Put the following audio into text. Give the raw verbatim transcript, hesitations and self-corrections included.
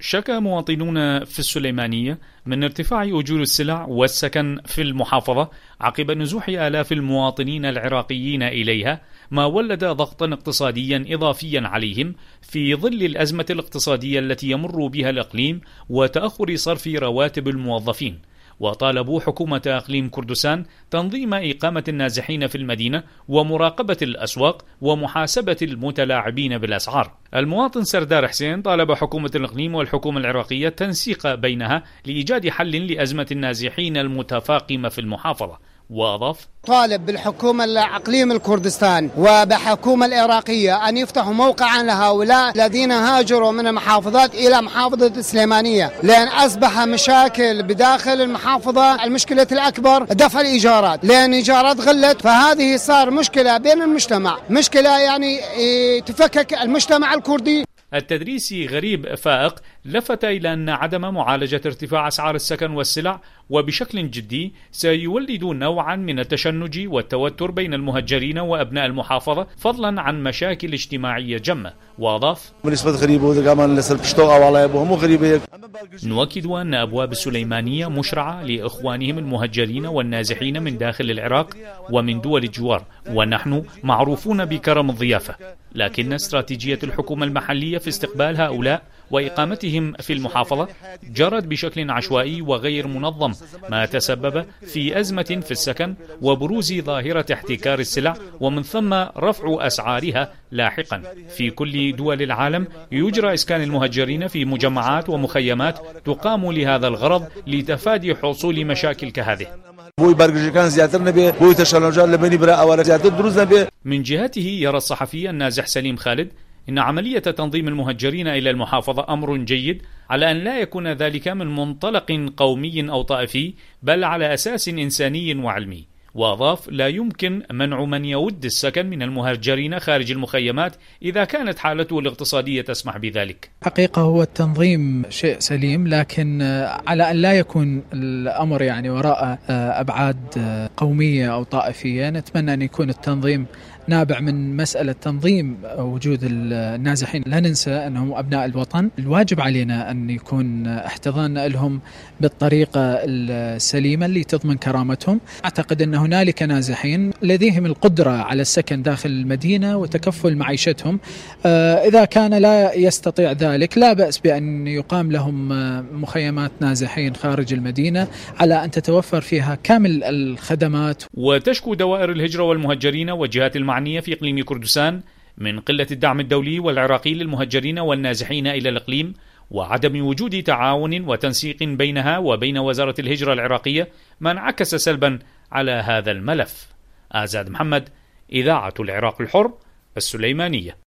شكى مواطنون في السليمانية من ارتفاع أجور السلع والسكن في المحافظة عقب نزوح آلاف المواطنين العراقيين إليها، ما ولد ضغطا اقتصاديا إضافيا عليهم في ظل الأزمة الاقتصادية التي يمر بها الإقليم وتأخر صرف رواتب الموظفين. وطالبوا حكومة إقليم كردستان تنظيم إقامة النازحين في المدينة ومراقبة الأسواق ومحاسبة المتلاعبين بالأسعار. المواطن سردار حسين طالب حكومة الإقليم والحكومة العراقية تنسيق بينها لإيجاد حل لأزمة النازحين المتفاقمة في المحافظة، وأضاف: طالب بالحكومة الإقليم الكردستان وبحكومة العراقية أن يفتحوا موقعا لهؤلاء الذين هاجروا من المحافظات إلى محافظة السليمانية، لأن أصبح مشاكل بداخل المحافظة. المشكلة الأكبر دفع الإيجارات، لأن إيجارات غلت، فهذه صار مشكلة بين المجتمع، مشكلة يعني تفكك المجتمع الكردي. التدريسي غريب فائق لفت إلى أن عدم معالجة ارتفاع أسعار السكن والسلع وبشكل جدي سيولد نوعا من التشنج والتوتر بين المهجرين وأبناء المحافظة، فضلا عن مشاكل اجتماعية جمة. وأضاف: نؤكد أن أبواب السليمانية مشرعة لإخوانهم المهجرين والنازحين من داخل العراق ومن دول الجوار، ونحن معروفون بكرم الضيافة، لكن استراتيجية الحكومة المحلية في استقبال هؤلاء وإقامتهم في المحافظة جرت بشكل عشوائي وغير منظم، ما تسبب في أزمة في السكن وبروز ظاهرة احتكار السلع ومن ثم رفع أسعارها لاحقا. في كل دول العالم يجرى إسكان المهجرين في مجمعات ومخيمات تقام لهذا الغرض لتفادي حصول مشاكل كهذه. من جهته يرى الصحفي النازح سليم خالد إن عملية تنظيم المهجرين إلى المحافظة أمر جيد، على أن لا يكون ذلك من منطلق قومي أو طائفي، بل على أساس إنساني وعلمي. وأضاف: لا يمكن منع من يود السكن من المهاجرين خارج المخيمات إذا كانت حالته الاقتصادية تسمح بذلك. حقيقة هو التنظيم شيء سليم، لكن على أن لا يكون الأمر يعني وراء أبعاد قومية أو طائفية. نتمنى أن يكون التنظيم نابع من مسألة تنظيم وجود النازحين. لا ننسى أنهم أبناء الوطن، الواجب علينا أن يكون احتضان لهم بالطريقة السليمة اللي تضمن كرامتهم. أعتقد أن هنالك نازحين لديهم القدرة على السكن داخل المدينة وتكفل معيشتهم. إذا كان لا يستطيع ذلك لا بأس بأن يقام لهم مخيمات نازحين خارج المدينة على أن تتوفر فيها كامل الخدمات. وتشكو دوائر الهجرة والمهجرين والجهات المعنية في إقليم كردستان من قلة الدعم الدولي والعراقي للمهجرين والنازحين إلى الإقليم، وعدم وجود تعاون وتنسيق بينها وبين وزارة الهجرة العراقية، ما انعكس سلبا على هذا الملف. آزاد محمد، إذاعة العراق الحر، السليمانية.